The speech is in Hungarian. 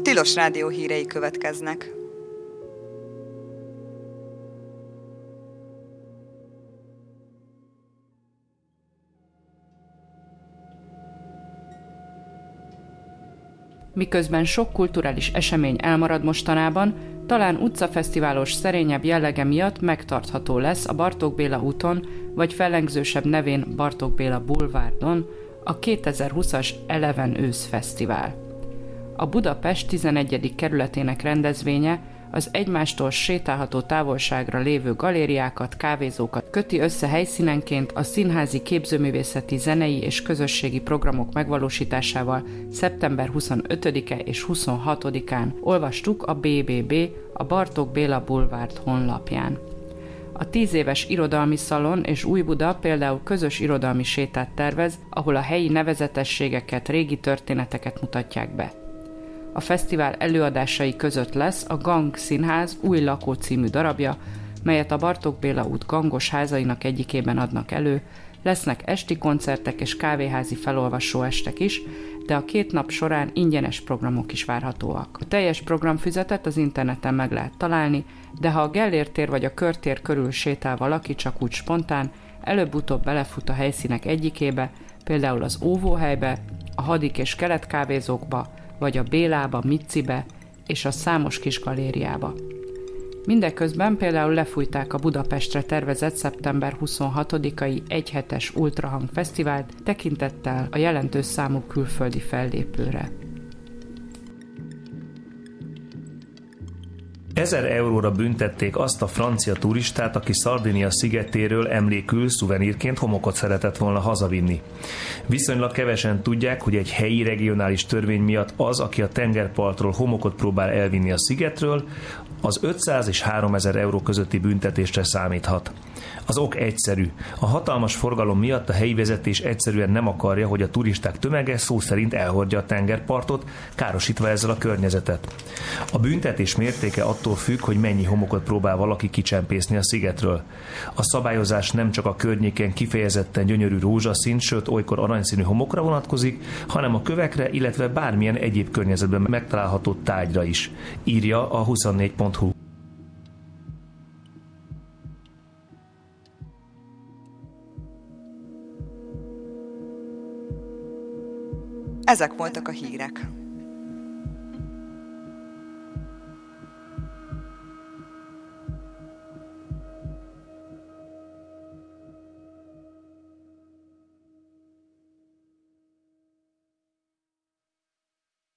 Tilos Rádió hírei következnek. Miközben sok kulturális esemény elmarad mostanában, talán utcafesztiválos szerényebb jellege miatt megtartható lesz a Bartók Béla úton, vagy fellengzősebb nevén Bartók Béla bulvárdon a 2020-as Eleven őszfesztivál. A Budapest 11. kerületének rendezvénye az egymástól sétálható távolságra lévő galériákat, kávézókat köti össze helyszínenként a színházi, képzőművészeti, zenei és közösségi programok megvalósításával szeptember 25-e és 26-án, olvastuk a BBB, a Bartók Béla Bulvárd honlapján. A 10 éves irodalmi szalon és Újbuda például közös irodalmi sétát tervez, ahol a helyi nevezetességeket, régi történeteket mutatják be. A fesztivál előadásai között lesz a Gang Színház Új lakó című darabja, melyet a Bartók Béla út gangos házainak egyikében adnak elő, lesznek esti koncertek és kávéházi felolvasó estek is, de a 2 nap során ingyenes programok is várhatóak. A teljes programfüzetet az interneten meg lehet találni, de ha a Gellért tér vagy a Körtér körül sétál valaki csak úgy spontán, előbb-utóbb belefut a helyszínek egyikébe, például az Óvóhelybe, a Hadik és Kelet kávézókba, vagy a Bélába, Micibe és a számos kis galériába. Mindeközben például lefújták a Budapestre tervezett szeptember 26-ai egyhetes Ultrahang Fesztivált tekintettel a jelentős számú külföldi fellépőre. 1000 euróra büntették azt a francia turistát, aki Szardinia szigetéről emlékül szuvenírként homokot szeretett volna hazavinni. Viszonylag kevesen tudják, hogy egy helyi regionális törvény miatt az, aki a tengerpartról homokot próbál elvinni a szigetről, az 500 és 3000 euró közötti büntetésre számíthat. Az ok egyszerű. A hatalmas forgalom miatt a helyi vezetés egyszerűen nem akarja, hogy a turisták tömege szó szerint elhordja a tengerpartot, károsítva ezzel a környezetet. A büntetés mértéke attól függ, hogy mennyi homokot próbál valaki kicsempészni a szigetről. A szabályozás nem csak a környéken kifejezetten gyönyörű rózsaszín, sőt olykor aranyszínű homokra vonatkozik, hanem a kövekre, illetve bármilyen egyéb környezetben megtalálható tárgyra is, írja a 24.hu. Ezek voltak a hírek.